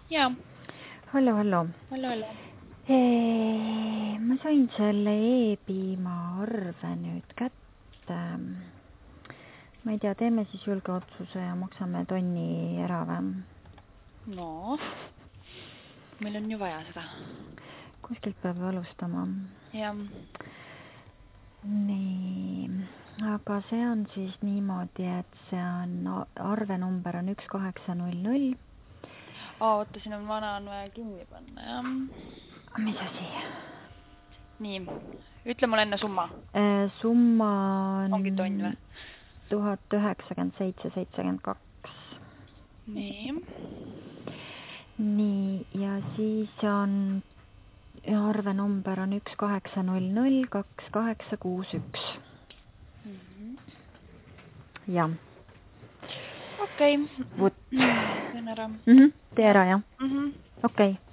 Jaa. Hallo. Hallo. Ma sain selle e-piima arve nüüd kätte. Ma ei tea, teeme siis julge otsuse ja maksame tonni ära või? No, meil on ju vaja seda. Kuskilt peab alustama. Jah. Nii, aga see on siis niimoodi, et see on, arvenumber on 1800. Oota, siin on vana, on vaja kinni panna, jah. Mis asi? Nii, ütle mulle enne summa. Summa on... Ongi tonn või? 1097,72. Nii. Nii, ja siis on... arvenumber on 18002861. Jah. Okei. Vot. Teen ära. Tee ära, jah? Okei.